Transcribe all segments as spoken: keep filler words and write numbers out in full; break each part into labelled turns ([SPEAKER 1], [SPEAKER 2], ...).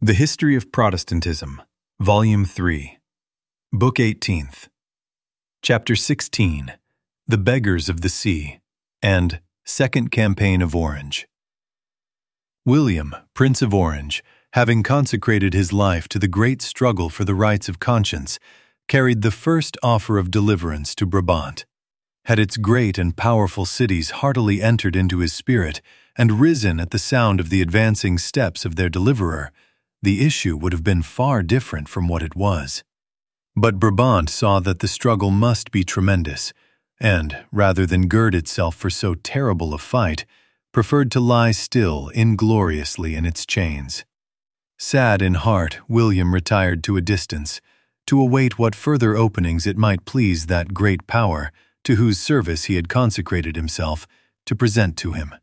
[SPEAKER 1] The History of Protestantism, Volume three, Book eighteenth, Chapter sixteen, The Beggars of the Sea, and Second Campaign of Orange. William, Prince of Orange, having consecrated his life to the great struggle for the rights of conscience, carried the first offer of deliverance to Brabant. Had its great and powerful cities heartily entered into his spirit and risen at the sound of the advancing steps of their deliverer, the issue would have been far different from what it was. But Brabant saw that the struggle must be tremendous, and, rather than gird itself for so terrible a fight, preferred to lie still ingloriously in its chains. Sad in heart, William retired to a distance, to await what further openings it might please that great power, to whose service he had consecrated himself, to present to him.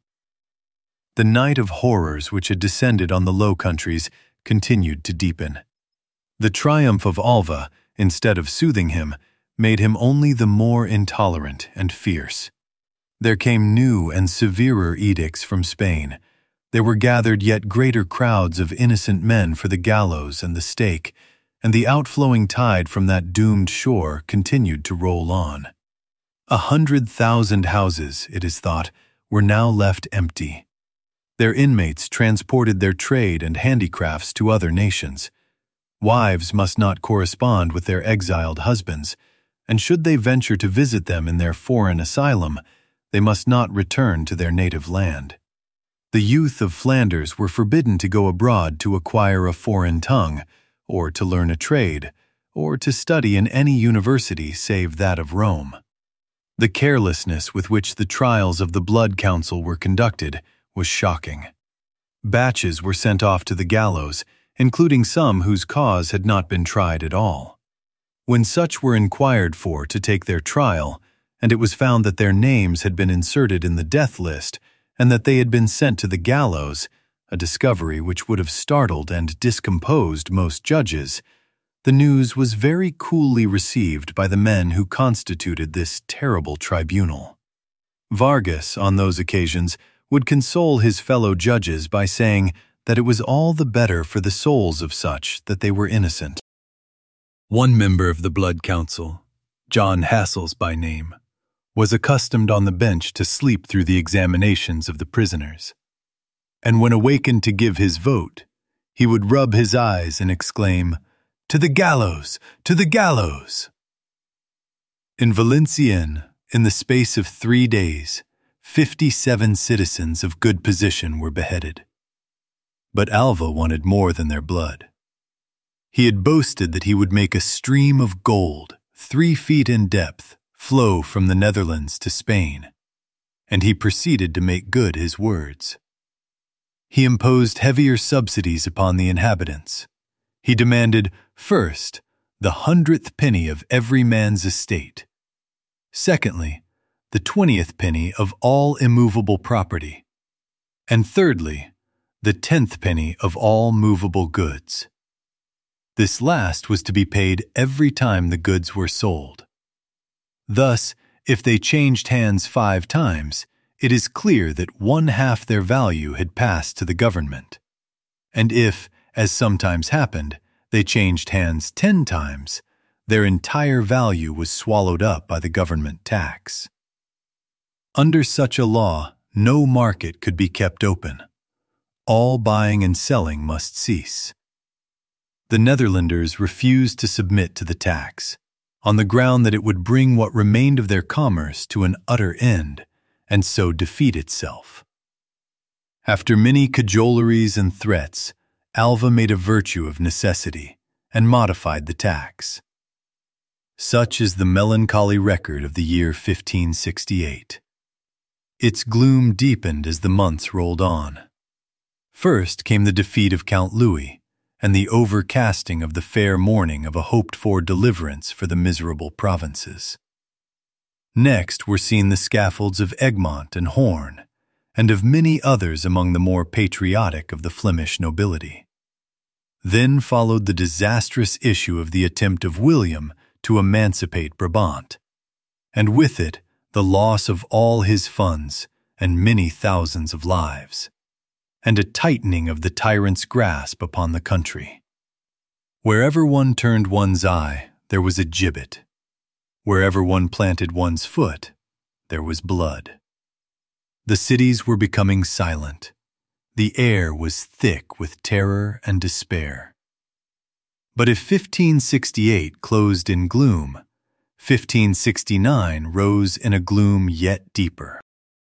[SPEAKER 1] The night of horrors which had descended on the Low Countries continued to deepen. The triumph of Alva, instead of soothing him, made him only the more intolerant and fierce. There came new and severer edicts from Spain. There were gathered yet greater crowds of innocent men for the gallows and the stake, and the outflowing tide from that doomed shore continued to roll on. A hundred thousand houses, it is thought, were now left empty. Their inmates transported their trade and handicrafts to other nations. Wives must not correspond with their exiled husbands, and should they venture to visit them in their foreign asylum, they must not return to their native land. The youth of Flanders were forbidden to go abroad to acquire a foreign tongue, or to learn a trade, or to study in any university save that of Rome. The carelessness with which the trials of the Blood Council were conducted was shocking. Batches were sent off to the gallows, including some whose cause had not been tried at all. When such were inquired for to take their trial, and it was found that their names had been inserted in the death list, and that they had been sent to the gallows, a discovery which would have startled and discomposed most judges, the news was very coolly received by the men who constituted this terrible tribunal. Vargas, on those occasions, would console his fellow judges by saying that it was all the better for the souls of such that they were innocent. One member of the Blood Council, John Hassels by name, was accustomed on the bench to sleep through the examinations of the prisoners, and when awakened to give his vote, he would rub his eyes and exclaim, "To the gallows! To the gallows!" In Valenciennes, in the space of three days, fifty-seven citizens of good position were beheaded. But Alva wanted more than their blood. He had boasted that he would make a stream of gold, three feet in depth, flow from the Netherlands to Spain, and he proceeded to make good his words. He imposed heavier subsidies upon the inhabitants. He demanded, first, the hundredth penny of every man's estate. Secondly, the twentieth penny of all immovable property. And thirdly, the tenth penny of all movable goods. This last was to be paid every time the goods were sold. Thus, if they changed hands five times, it is clear that one half their value had passed to the government. And if, as sometimes happened, they changed hands ten times, their entire value was swallowed up by the government tax. Under such a law, no market could be kept open. All buying and selling must cease. The Netherlanders refused to submit to the tax, on the ground that it would bring what remained of their commerce to an utter end, and so defeat itself. After many cajoleries and threats, Alva made a virtue of necessity, and modified the tax. Such is the melancholy record of the year fifteen sixty-eight. Its gloom deepened as the months rolled on. First came the defeat of Count Louis, and the overcasting of the fair morning of a hoped-for deliverance for the miserable provinces. Next were seen the scaffolds of Egmont and Horn, and of many others among the more patriotic of the Flemish nobility. Then followed the disastrous issue of the attempt of William to emancipate Brabant, and with it the loss of all his funds and many thousands of lives. and a tightening of the tyrant's grasp upon the country. Wherever one turned one's eye, there was a gibbet. Wherever one planted one's foot, there was blood. The cities were becoming silent. The air was thick with terror and despair. But if fifteen sixty-eight closed in gloom, fifteen sixty-nine rose in a gloom yet deeper.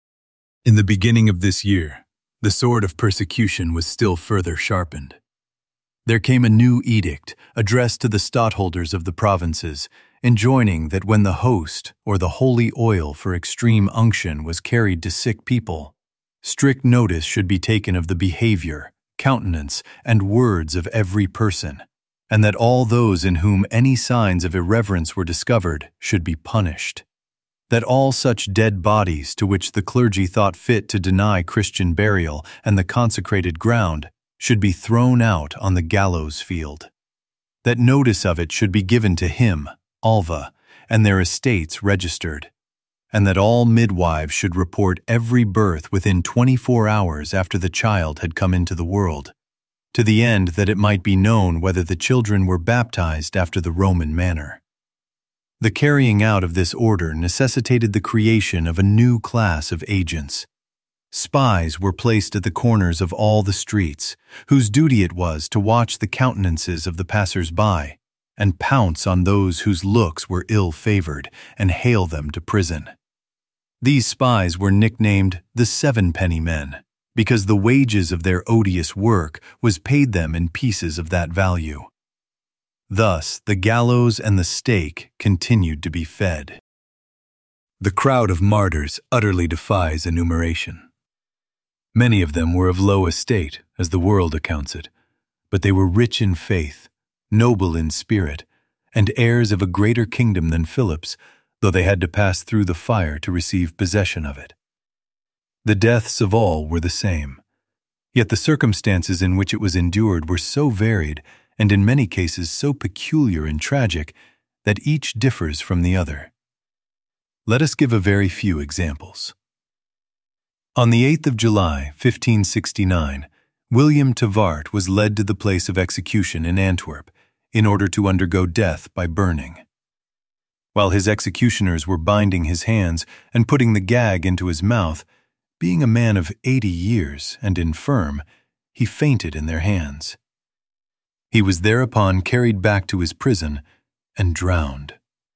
[SPEAKER 1] In the beginning of this year, the sword of persecution was still further sharpened. There came a new edict addressed to the stadtholders of the provinces, enjoining that when the host or the holy oil for extreme unction was carried to sick people, strict notice should be taken of the behavior, countenance, and words of every person, and that all those in whom any signs of irreverence were discovered should be punished. That all such dead bodies to which the clergy thought fit to deny Christian burial and the consecrated ground should be thrown out on the gallows field. That notice of it should be given to him, Alva, and their estates registered, and that all midwives should report every birth within twenty-four hours after the child had come into the world, to the end that it might be known whether the children were baptized after the Roman manner. The carrying out of this order necessitated the creation of a new class of agents. Spies were placed at the corners of all the streets, whose duty it was to watch the countenances of the passers-by and pounce on those whose looks were ill-favored and hale them to prison. These spies were nicknamed the Seven-Penny Men, because the wages of their odious work was paid them in pieces of that value. Thus, the gallows and the stake continued to be fed. The crowd of martyrs utterly defies enumeration. Many of them were of low estate, as the world accounts it, but they were rich in faith, noble in spirit, and heirs of a greater kingdom than Philip's, though they had to pass through the fire to receive possession of it. The deaths of all were the same, yet the circumstances in which it was endured were so varied, and in many cases so peculiar and tragic, that each differs from the other. Let us give a very few examples. On the eighth of July, fifteen sixty-nine, William Tavart was led to the place of execution in Antwerp, in order to undergo death by burning. While his executioners were binding his hands and putting the gag into his mouth, being a man of eighty years and infirm, he fainted in their hands. He was thereupon carried back to his prison and drowned.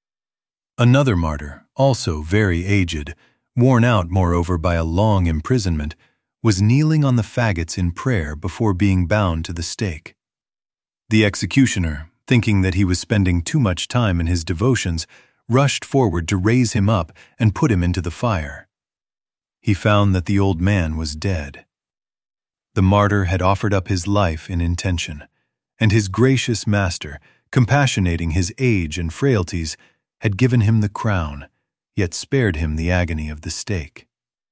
[SPEAKER 1] Another martyr, also very aged, worn out moreover by a long imprisonment, was kneeling on the faggots in prayer before being bound to the stake. The executioner, thinking that he was spending too much time in his devotions, rushed forward to raise him up and put him into the fire. He found that the old man was dead. The martyr had offered up his life in intention, and his gracious master, compassionating his age and frailties, had given him the crown, yet spared him the agony of the stake.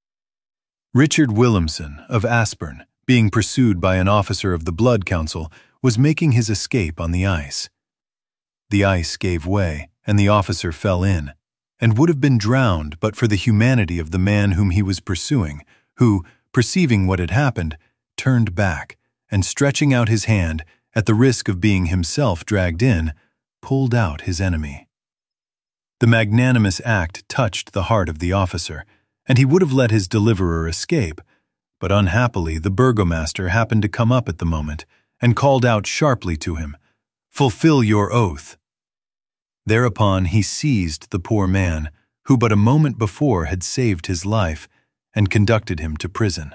[SPEAKER 1] Richard Williamson of Aspern, being pursued by an officer of the Blood Council, was making his escape on the ice. The ice gave way, and the officer fell in, and would have been drowned but for the humanity of the man whom he was pursuing, who, perceiving what had happened, turned back, and stretching out his hand, at the risk of being himself dragged in, pulled out his enemy. The magnanimous act touched the heart of the officer, and he would have let his deliverer escape, but unhappily the burgomaster happened to come up at the moment, and called out sharply to him, "Fulfill your oath." Thereupon he seized the poor man, who but a moment before had saved his life, and conducted him to prison.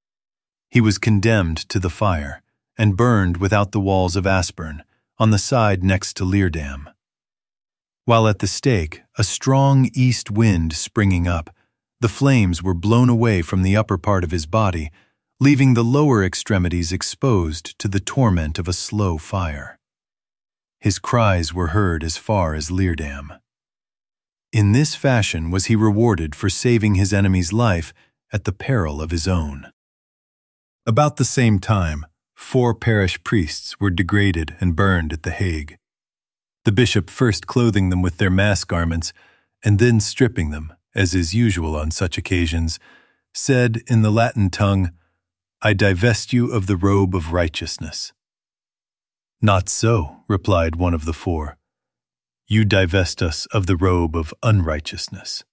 [SPEAKER 1] He was condemned to the fire, and burned without the walls of Aspern, on the side next to Leerdam. While at the stake, a strong east wind springing up, the flames were blown away from the upper part of his body, leaving the lower extremities exposed to the torment of a slow fire. His cries were heard as far as Leerdam. In this fashion was he rewarded for saving his enemy's life at the peril of his own. About the same time, four parish priests were degraded and burned at The Hague. The bishop first clothing them with their mass garments, and then stripping them, as is usual on such occasions, said in the Latin tongue, I divest you of the robe of righteousness." "Not so," replied one of the four. "You divest us of the robe of unrighteousness."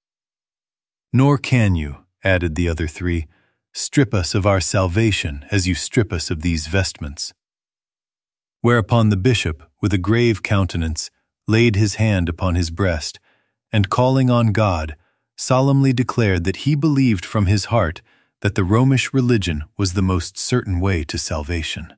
[SPEAKER 1] "Nor can you," added the other three, "strip us of our salvation as you strip us of these vestments." Whereupon the bishop, with a grave countenance, laid his hand upon his breast, and calling on God, solemnly declared that he believed from his heart that the Romish religion was the most certain way to salvation.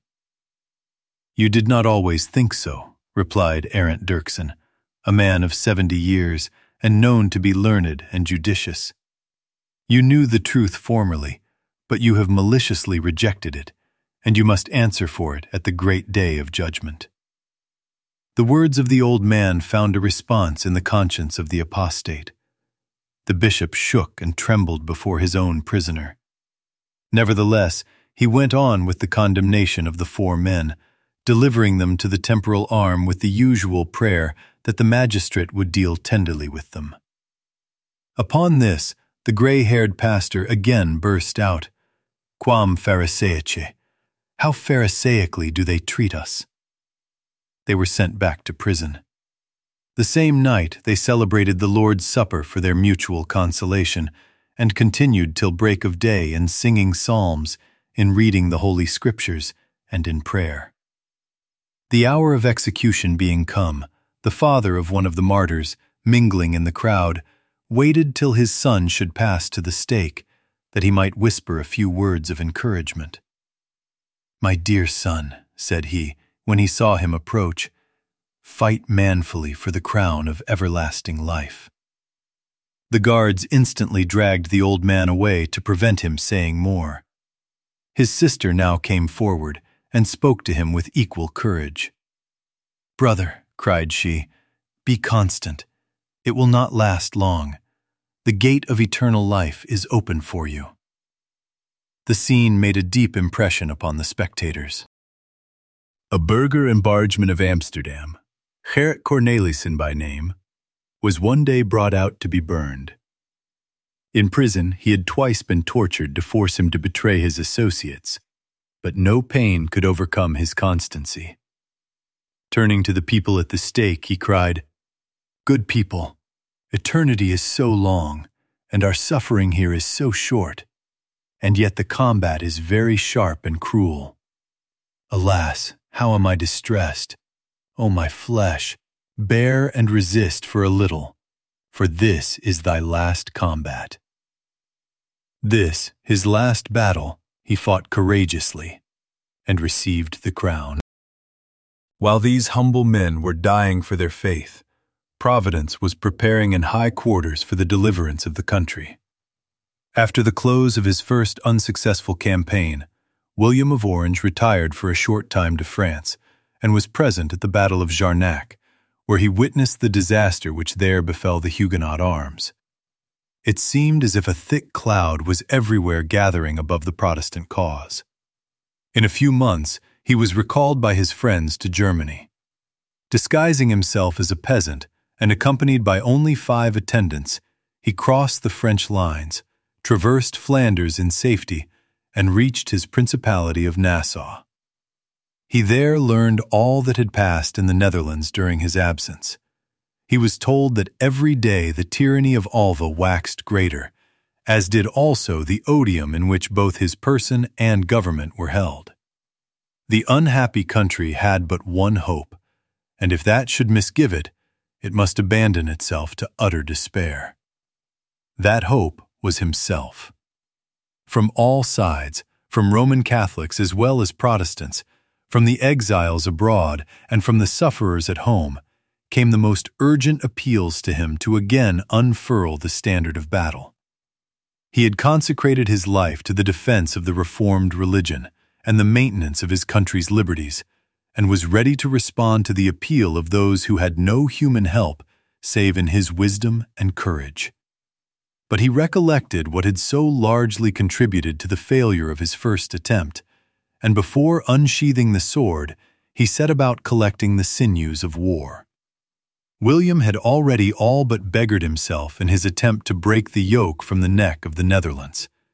[SPEAKER 1] "You did not always think so," replied Arent Dirksen, a man of seventy years and known to be learned and judicious. "You knew the truth formerly, but you have maliciously rejected it, and you must answer for it at the great day of judgment." The words of the old man found a response in the conscience of the apostate. The bishop shook and trembled before his own prisoner. Nevertheless, he went on with the condemnation of the four men, delivering them to the temporal arm with the usual prayer that the magistrate would deal tenderly with them. Upon this, the gray-haired pastor again burst out, "Quam Pharisaice! How Pharisaically do they treat us!" They were sent back to prison. The same night they celebrated the Lord's Supper for their mutual consolation, and continued till break of day in singing psalms, in reading the Holy Scriptures, and in prayer. The hour of execution being come, the father of one of the martyrs, mingling in the crowd, waited till his son should pass to the stake, that he might whisper a few words of encouragement. "My dear son," said he, when he saw him approach, "fight manfully for the crown of everlasting life." The guards instantly dragged the old man away to prevent him saying more. His sister now came forward and spoke to him with equal courage. "Brother," cried she, "be constant. It will not last long. The gate of eternal life is open for you." The scene made a deep impression upon the spectators. A burgher and bargeman of Amsterdam, Gerrit Cornelissen by name, was one day brought out to be burned. In prison, he had twice been tortured to force him to betray his associates, but no pain could overcome his constancy. Turning to the people at the stake, he cried, "Good people, eternity is so long, and our suffering here is so short, and yet the combat is very sharp and cruel. Alas, how am I distressed! O my flesh, bear and resist for a little, for this is thy last combat." This, his last battle, he fought courageously, and received the crown. While these humble men were dying for their faith, Providence was preparing in high quarters for the deliverance of the country. After the close of his first unsuccessful campaign, William of Orange retired for a short time to France, and was present at the Battle of Jarnac, where he witnessed the disaster which there befell the Huguenot arms. It seemed as if a thick cloud was everywhere gathering above the Protestant cause. In a few months, he was recalled by his friends to Germany. Disguising himself as a peasant, and accompanied by only five attendants, he crossed the French lines, traversed Flanders in safety, and reached his Principality of Nassau. He there learned all that had passed in the Netherlands during his absence. He was told that every day the tyranny of Alva waxed greater, as did also the odium in which both his person and government were held. The unhappy country had but one hope, and if that should misgive it, it must abandon itself to utter despair. That hope was himself. From all sides, from Roman Catholics as well as Protestants, from the exiles abroad and from the sufferers at home, came the most urgent appeals to him to again unfurl the standard of battle. He had consecrated his life to the defense of the Reformed religion and the maintenance of his country's liberties, and was ready to respond to the appeal of those who had no human help save in his wisdom and courage. But he recollected what had so largely contributed to the failure of his first attempt, and before unsheathing the sword, he set about collecting the sinews of war. William had already all but beggared himself in his attempt to break the yoke from the neck of the Netherlands.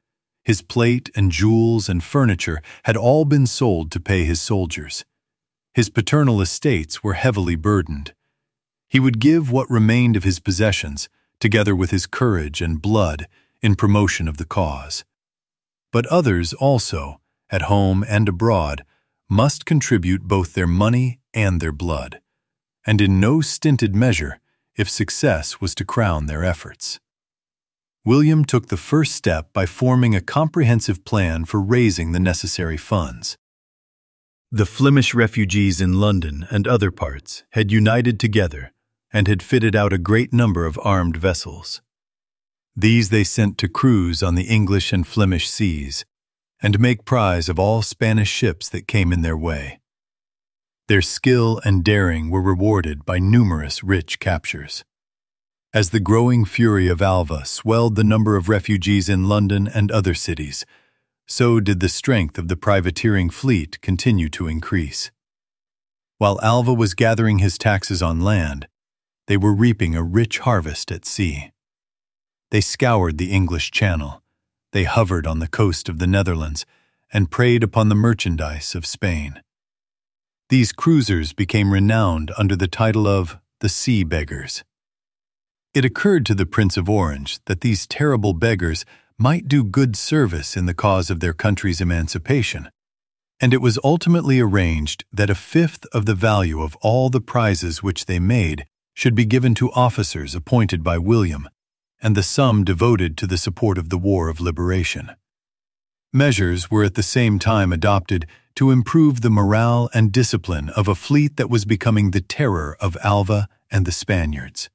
[SPEAKER 1] His plate and jewels and furniture had all been sold to pay his soldiers. His paternal estates were heavily burdened. He would give what remained of his possessions, together with his courage and blood, in promotion of the cause. But others also, at home and abroad, must contribute both their money and their blood, and in no stinted measure if success was to crown their efforts. William took the first step by forming a comprehensive plan for raising the necessary funds. The Flemish refugees in London and other parts had united together and had fitted out a great number of armed vessels. These they sent to cruise on the English and Flemish seas and make prize of all Spanish ships that came in their way. Their skill and daring were rewarded by numerous rich captures. As the growing fury of Alva swelled the number of refugees in London and other cities, so did the strength of the privateering fleet continue to increase. While Alva was gathering his taxes on land, they were reaping a rich harvest at sea. They scoured the English Channel, they hovered on the coast of the Netherlands, and preyed upon the merchandise of Spain. These cruisers became renowned under the title of the Sea Beggars. It occurred to the Prince of Orange that these terrible beggars might do good service in the cause of their country's emancipation, and it was ultimately arranged that a fifth of the value of all the prizes which they made should be given to officers appointed by William, and the sum devoted to the support of the War of Liberation. Measures were at the same time adopted to improve the morale and discipline of a fleet that was becoming the terror of Alva and the Spaniards.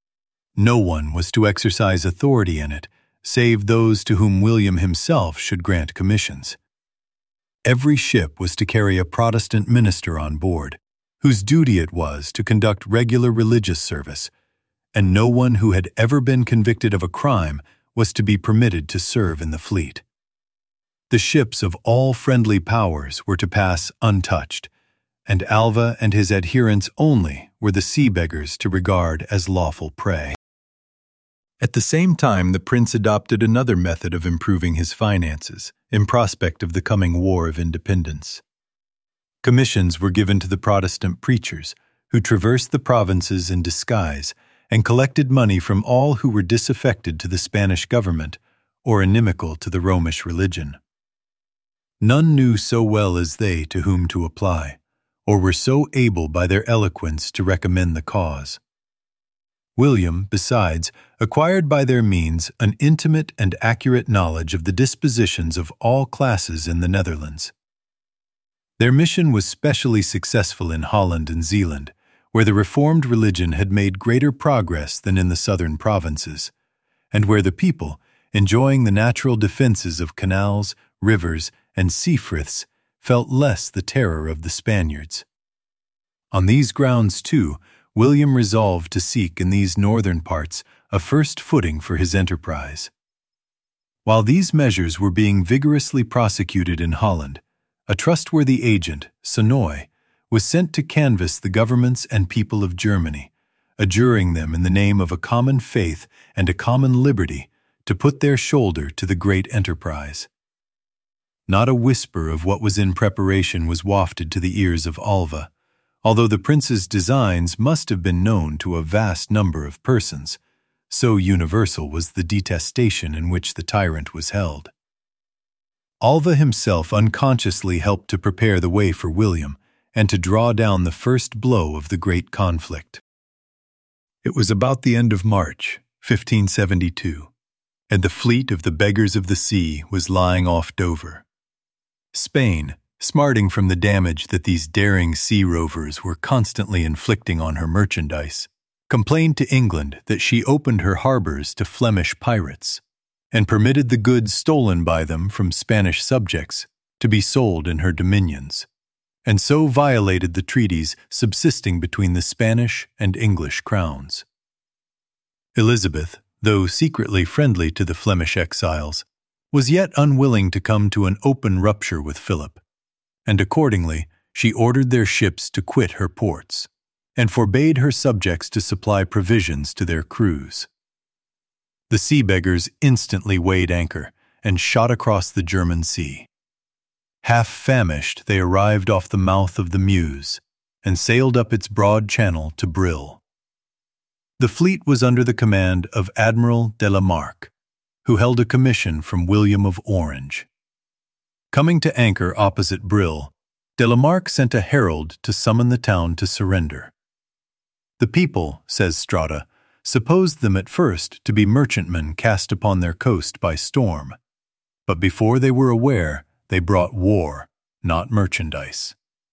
[SPEAKER 1] No one was to exercise authority in it, save those to whom William himself should grant commissions. Every ship was to carry a Protestant minister on board, whose duty it was to conduct regular religious service, and no one who had ever been convicted of a crime was to be permitted to serve in the fleet. The ships of all friendly powers were to pass untouched, and Alva and his adherents only were the sea beggars to regard as lawful prey. At the same time, the prince adopted another method of improving his finances in prospect of the coming War of Independence. Commissions were given to the Protestant preachers, who traversed the provinces in disguise and collected money from all who were disaffected to the Spanish government or inimical to the Romish religion. None knew so well as they to whom to apply, or were so able by their eloquence to recommend the cause. William, besides, acquired by their means an intimate and accurate knowledge of the dispositions of all classes in the Netherlands. Their mission was specially successful in Holland and Zeeland, where the Reformed religion had made greater progress than in the southern provinces, and where the people, enjoying the natural defenses of canals, rivers, and sea friths, felt less the terror of the Spaniards. On these grounds, too, William resolved to seek in these northern parts a first footing for his enterprise. While these measures were being vigorously prosecuted in Holland, a trustworthy agent, Sonoy, was sent to canvass the governments and people of Germany, adjuring them in the name of a common faith and a common liberty to put their shoulder to the great enterprise. Not a whisper of what was in preparation was wafted to the ears of Alva, although the prince's designs must have been known to a vast number of persons, so universal was the detestation in which the tyrant was held. Alva himself unconsciously helped to prepare the way for William and to draw down the first blow of the great conflict. It was about the end of March, fifteen seventy-two, and the fleet of the Beggars of the Sea was lying off Dover. Spain, smarting from the damage that these daring sea rovers were constantly inflicting on her merchandise, complained to England that she opened her harbors to Flemish pirates and permitted the goods stolen by them from Spanish subjects to be sold in her dominions, and so violated the treaties subsisting between the Spanish and English crowns. Elizabeth, though secretly friendly to the Flemish exiles, was yet unwilling to come to an open rupture with Philip, and accordingly she ordered their ships to quit her ports, and forbade her subjects to supply provisions to their crews. The sea beggars instantly weighed anchor and shot across the German Sea. Half famished, they arrived off the mouth of the Meuse and sailed up its broad channel to Brill. The fleet was under the command of Admiral de la Marck, who held a commission from William of Orange. Coming to anchor opposite Brill, de la Marck sent a herald to summon the town to surrender. The people, says Strada, supposed them at first to be merchantmen cast upon their coast by storm, but before they were aware, they brought war, not merchandise.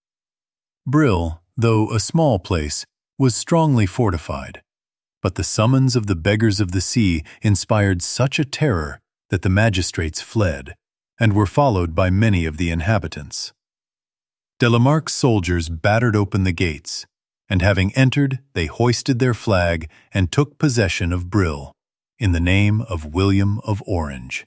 [SPEAKER 1] Brill, though a small place, was strongly fortified, but the summons of the beggars of the sea inspired such a terror that the magistrates fled, and were followed by many of the inhabitants. De la Marck's soldiers battered open the gates, and having entered, they hoisted their flag and took possession of Brill, in the name of William of Orange.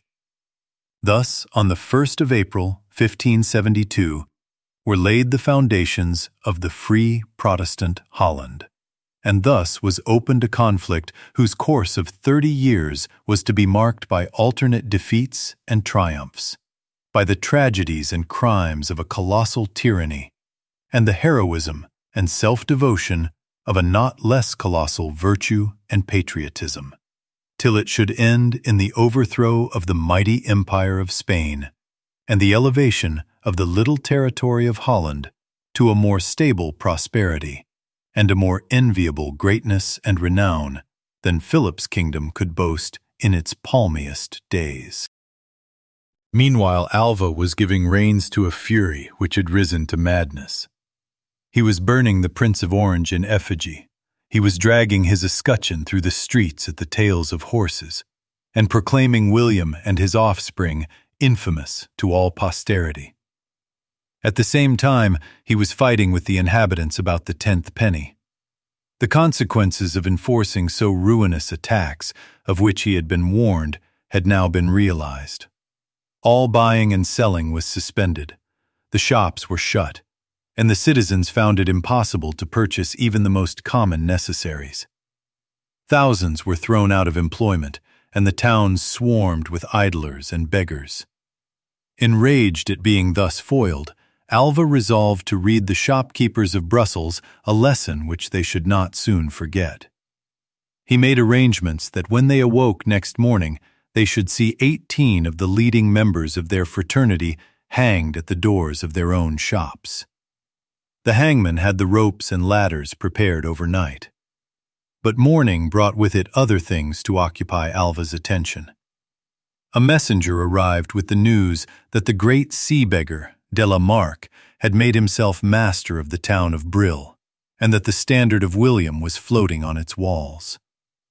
[SPEAKER 1] Thus, on the first of April, fifteen seventy-two, were laid the foundations of the free Protestant Holland, and thus was opened a conflict whose course of thirty years was to be marked by alternate defeats and triumphs, by the tragedies and crimes of a colossal tyranny, and the heroism and self-devotion of a not less colossal virtue and patriotism, till it should end in the overthrow of the mighty empire of Spain and the elevation of the little territory of Holland to a more stable prosperity and a more enviable greatness and renown than Philip's kingdom could boast in its palmiest days. Meanwhile, Alva was giving reins to a fury which had risen to madness. He was burning the Prince of Orange in effigy. He was dragging his escutcheon through the streets at the tails of horses, and proclaiming William and his offspring infamous to all posterity. At the same time, he was fighting with the inhabitants about the tenth penny. The consequences of enforcing so ruinous a tax, of which he had been warned, had now been realized. All buying and selling was suspended. The shops were shut, and the citizens found it impossible to purchase even the most common necessaries. Thousands were thrown out of employment, and the towns swarmed with idlers and beggars. Enraged at being thus foiled, Alva resolved to read the shopkeepers of Brussels a lesson which they should not soon forget. He made arrangements that when they awoke next morning, they should see eighteen of the leading members of their fraternity hanged at the doors of their own shops. The hangman had the ropes and ladders prepared overnight. But morning brought with it other things to occupy Alva's attention. A messenger arrived with the news that the great sea-beggar, de la Marck, had made himself master of the town of Brill, and that the standard of William was floating on its walls.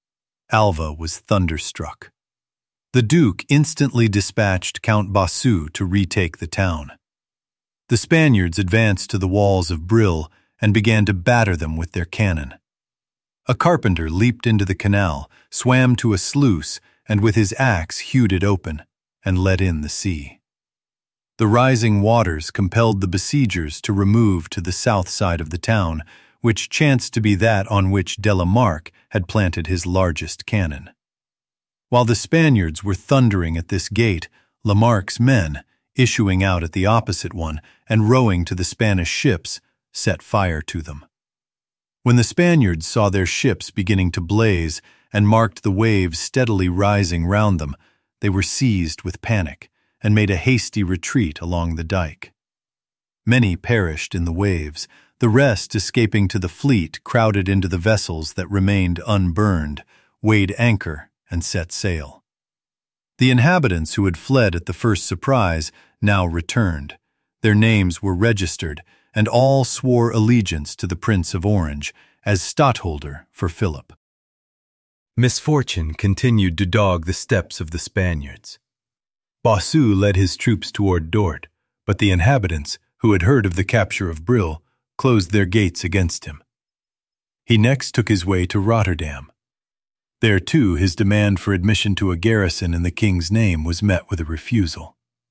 [SPEAKER 1] Alva was thunderstruck. The Duke instantly dispatched Count Bossu to retake the town. The Spaniards advanced to the walls of Brill and began to batter them with their cannon. A carpenter leaped into the canal, swam to a sluice, and with his axe hewed it open and let in the sea. The rising waters compelled the besiegers to remove to the south side of the town, which chanced to be that on which de la Marck had planted his largest cannon. While the Spaniards were thundering at this gate, La Marck's men, issuing out at the opposite one and rowing to the Spanish ships, set fire to them. When the Spaniards saw their ships beginning to blaze and marked the waves steadily rising round them, they were seized with panic and made a hasty retreat along the dike. Many perished in the waves. The rest, escaping to the fleet, crowded into the vessels that remained unburned, weighed anchor, and set sail. The inhabitants who had fled at the first surprise now returned. Their names were registered, and all swore allegiance to the Prince of Orange as stadtholder for Philip. Misfortune continued to dog the steps of the Spaniards. Bossu led his troops toward Dort, but the inhabitants, who had heard of the capture of Brill, closed their gates against him. He next took his way to Rotterdam. There, too, his demand for admission to a garrison in the king's name was met with a refusal.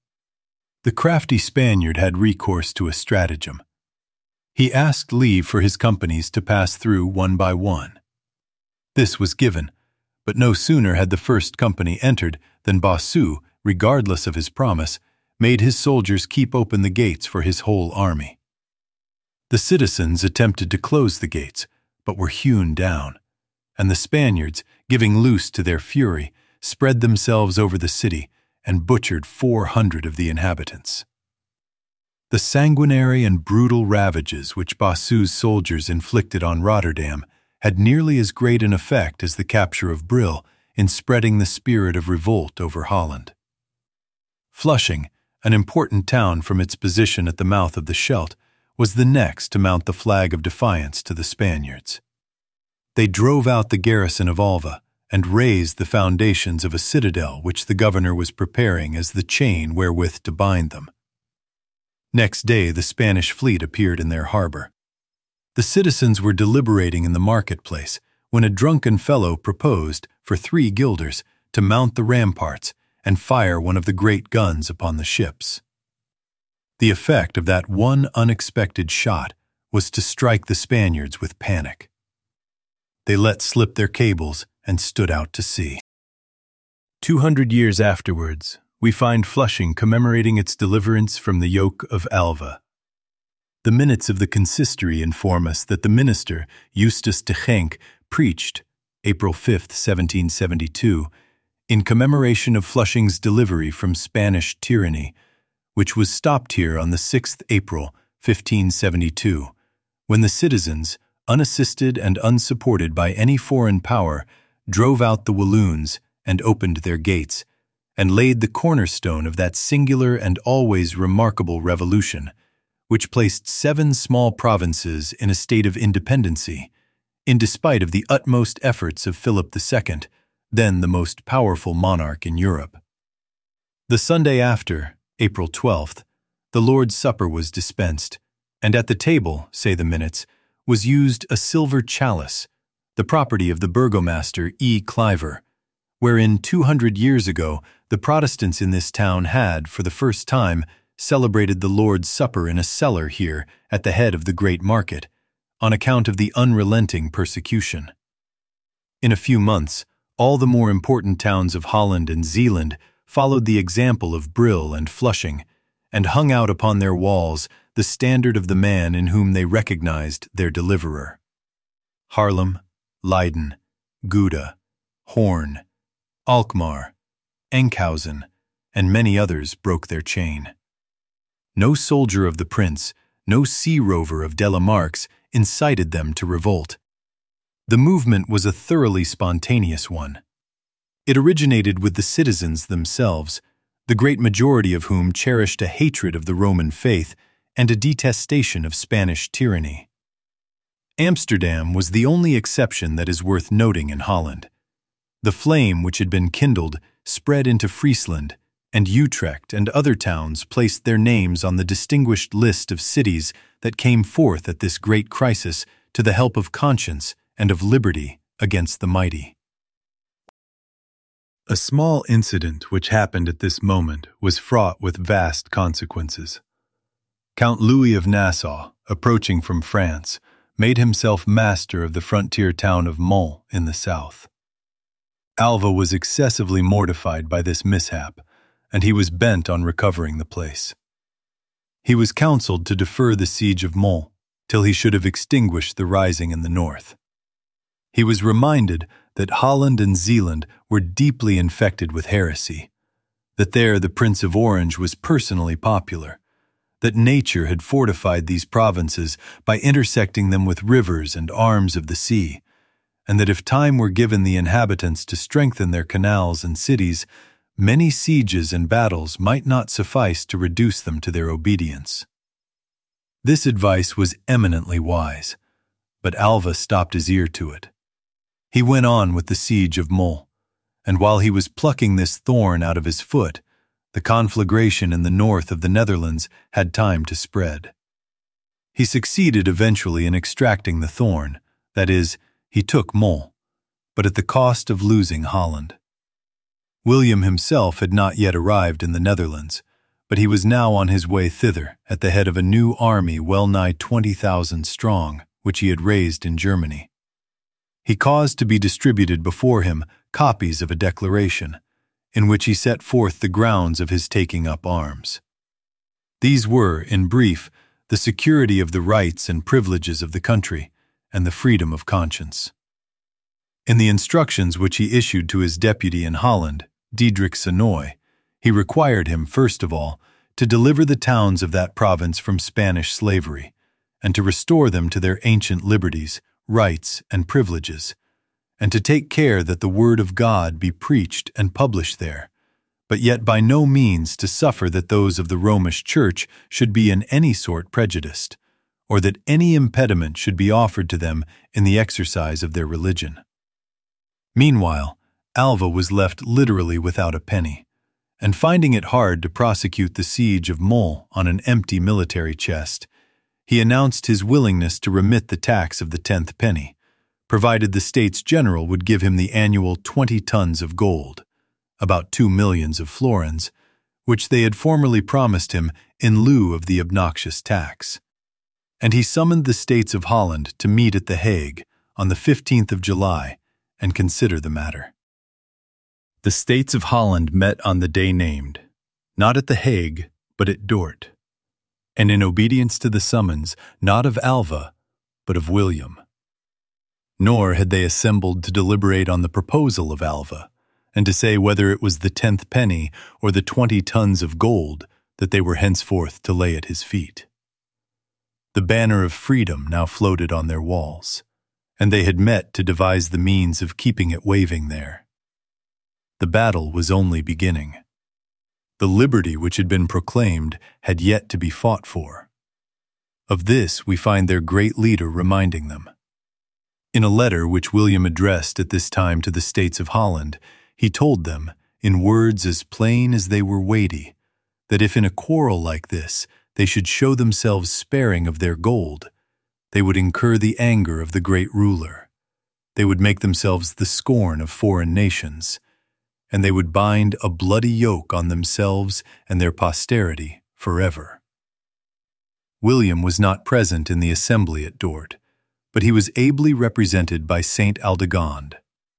[SPEAKER 1] The crafty Spaniard had recourse to a stratagem. He asked leave for his companies to pass through one by one. This was given, but no sooner had the first company entered than Bossu, regardless of his promise, made his soldiers keep open the gates for his whole army. The citizens attempted to close the gates, but were hewn down, and the Spaniards, giving loose to their fury, spread themselves over the city and butchered four hundred of the inhabitants. The sanguinary and brutal ravages which Bossu's soldiers inflicted on Rotterdam had nearly as great an effect as the capture of Brill in spreading the spirit of revolt over Holland. Flushing, an important town from its position at the mouth of the Scheldt, was the next to mount the flag of defiance to the Spaniards. They drove out the garrison of Alva and razed the foundations of a citadel which the governor was preparing as the chain wherewith to bind them. Next day the Spanish fleet appeared in their harbor. The citizens were deliberating in the marketplace when a drunken fellow proposed, for three guilders, to mount the ramparts and fire one of the great guns upon the ships. The effect of that one unexpected shot was to strike the Spaniards with panic. They let slip their cables and stood out to sea. Two hundred years afterwards, we find Flushing commemorating its deliverance from the yoke of Alva. The minutes of the consistory inform us that the minister, Eustace de Genk, preached, April fifth, seventeen seventy-two, in commemoration of Flushing's delivery from Spanish tyranny, which was stopped here on the sixth of April, fifteen seventy-two, when the citizens, unassisted and unsupported by any foreign power, drove out the Walloons and opened their gates, and laid the cornerstone of that singular and always remarkable revolution, which placed seven small provinces in a state of independency, in despite of the utmost efforts of Philip the Second, then the most powerful monarch in Europe. The Sunday after, April twelfth, the Lord's Supper was dispensed, and at the table, say the minutes, was used a silver chalice, the property of the burgomaster E. Cliver, wherein two hundred years ago the Protestants in this town had, for the first time, celebrated the Lord's Supper in a cellar here at the head of the great market, on account of the unrelenting persecution. In a few months, all the more important towns of Holland and Zeeland followed the example of Brill and Flushing, and hung out upon their walls the standard of the man in whom they recognized their deliverer. Haarlem, Leiden, Gouda, Hoorn, Alkmaar, Enkhuizen, and many others broke their chain. No soldier of the prince, no sea rover of Delamarque's incited them to revolt. The movement was a thoroughly spontaneous one. It originated with the citizens themselves, the great majority of whom cherished a hatred of the Roman faith and a detestation of Spanish tyranny. Amsterdam was the only exception that is worth noting in Holland. The flame which had been kindled spread into Friesland, and Utrecht and other towns placed their names on the distinguished list of cities that came forth at this great crisis to the help of conscience and of liberty against the mighty. A small incident which happened at this moment was fraught with vast consequences. Count Louis of Nassau, approaching from France, made himself master of the frontier town of Mons in the south. Alva was excessively mortified by this mishap, and he was bent on recovering the place. He was counseled to defer the siege of Mons till he should have extinguished the rising in the north. He was reminded that Holland and Zeeland were deeply infected with heresy, that there the Prince of Orange was personally popular, that nature had fortified these provinces by intersecting them with rivers and arms of the sea, and that if time were given the inhabitants to strengthen their canals and cities, many sieges and battles might not suffice to reduce them to their obedience. This advice was eminently wise, but Alva stopped his ear to it. He went on with the siege of Mons, and while he was plucking this thorn out of his foot, the conflagration in the north of the Netherlands had time to spread. He succeeded eventually in extracting the thorn, that is, he took Mons, but at the cost of losing Holland. William himself had not yet arrived in the Netherlands, but he was now on his way thither at the head of a new army well nigh twenty thousand strong, which he had raised in Germany. He caused to be distributed before him copies of a declaration, in which he set forth the grounds of his taking up arms. These were, in brief, the security of the rights and privileges of the country and the freedom of conscience. In the instructions which he issued to his deputy in Holland, Diedrich Sonoy, he required him, first of all, to deliver the towns of that province from Spanish slavery, and to restore them to their ancient liberties, rights, and privileges, and to take care that the word of God be preached and published there, but yet by no means to suffer that those of the Romish Church should be in any sort prejudiced, or that any impediment should be offered to them in the exercise of their religion. Meanwhile, Alva was left literally without a penny, and finding it hard to prosecute the siege of Mol on an empty military chest, he announced his willingness to remit the tax of the tenth penny, provided the States General would give him the annual twenty tons of gold, about two millions of florins, which they had formerly promised him in lieu of the obnoxious tax. And he summoned the States of Holland to meet at The Hague on the fifteenth of July and consider the matter. The States of Holland met on the day named, not at The Hague, but at Dort, and in obedience to the summons not of Alva, but of William. Nor had they assembled to deliberate on the proposal of Alva, and to say whether it was the tenth penny or the twenty tons of gold that they were henceforth to lay at his feet. The banner of freedom now floated on their walls, and they had met to devise the means of keeping it waving there. The battle was only beginning. The liberty which had been proclaimed had yet to be fought for. Of this we find their great leader reminding them. In a letter which William addressed at this time to the States of Holland, he told them, in words as plain as they were weighty, that if in a quarrel like this they should show themselves sparing of their gold, they would incur the anger of the great ruler, they would make themselves the scorn of foreign nations, and they would bind a bloody yoke on themselves and their posterity forever. William was not present in the assembly at Dort, but he was ably represented by Saint Aldegond.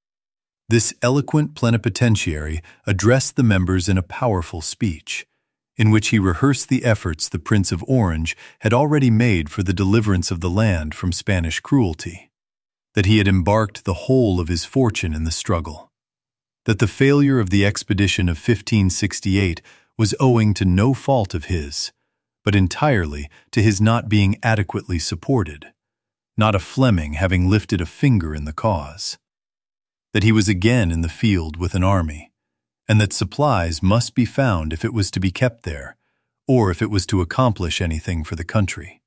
[SPEAKER 1] This eloquent plenipotentiary addressed the members in a powerful speech, in which he rehearsed the efforts the Prince of Orange had already made for the deliverance of the land from Spanish cruelty, that he had embarked the whole of his fortune in the struggle, that the failure of the expedition of fifteen sixty-eight was owing to no fault of his, but entirely to his not being adequately supported, not a Fleming having lifted a finger in the cause, that he was again in the field with an army, and that supplies must be found if it was to be kept there, or if it was to accomplish anything for the country.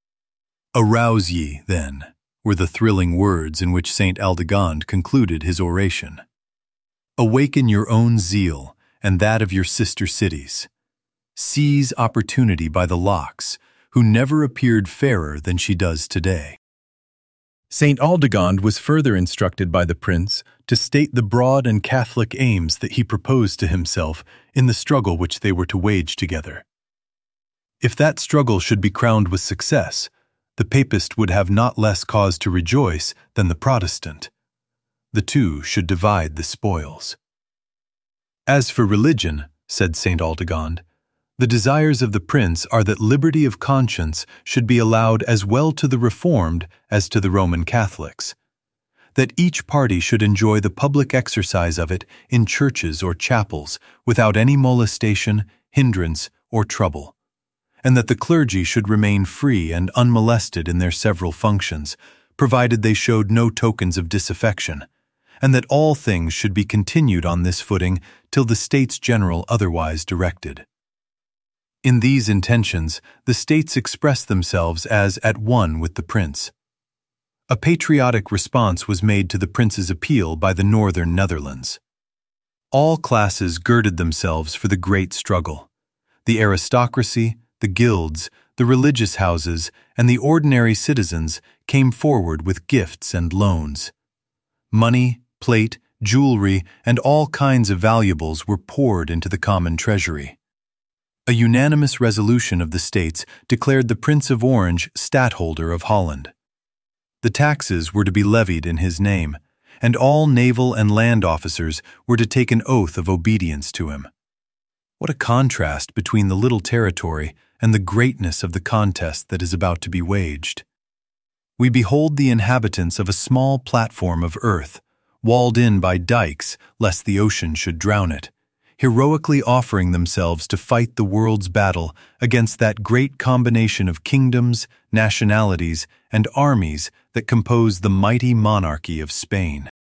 [SPEAKER 1] "Arouse ye, then," were the thrilling words in which Saint Aldegond concluded his oration. "Awaken your own zeal and that of your sister cities. Seize opportunity by the locks, who never appeared fairer than she does today." Saint Aldegond was further instructed by the prince to state the broad and Catholic aims that he proposed to himself in the struggle which they were to wage together. If that struggle should be crowned with success, the Papist would have not less cause to rejoice than the Protestant. The two should divide the spoils. "As for religion," said Saint Aldegond, "the desires of the prince are that liberty of conscience should be allowed as well to the Reformed as to the Roman Catholics, that each party should enjoy the public exercise of it in churches or chapels without any molestation, hindrance, or trouble, and that the clergy should remain free and unmolested in their several functions, provided they showed no tokens of disaffection, and that all things should be continued on this footing till the States General otherwise directed." In these intentions, the states expressed themselves as at one with the prince. A patriotic response was made to the prince's appeal by the northern Netherlands. All classes girded themselves for the great struggle. The aristocracy, the guilds, the religious houses, and the ordinary citizens came forward with gifts and loans. Money, plate, jewelry, and all kinds of valuables were poured into the common treasury. A unanimous resolution of the states declared the Prince of Orange Stadtholder of Holland. The taxes were to be levied in his name, and all naval and land officers were to take an oath of obedience to him. What a contrast between the little territory and the greatness of the contest that is about to be waged. We behold the inhabitants of a small platform of earth, walled in by dikes lest the ocean should drown it, heroically offering themselves to fight the world's battle against that great combination of kingdoms, nationalities, and armies that compose the mighty monarchy of Spain.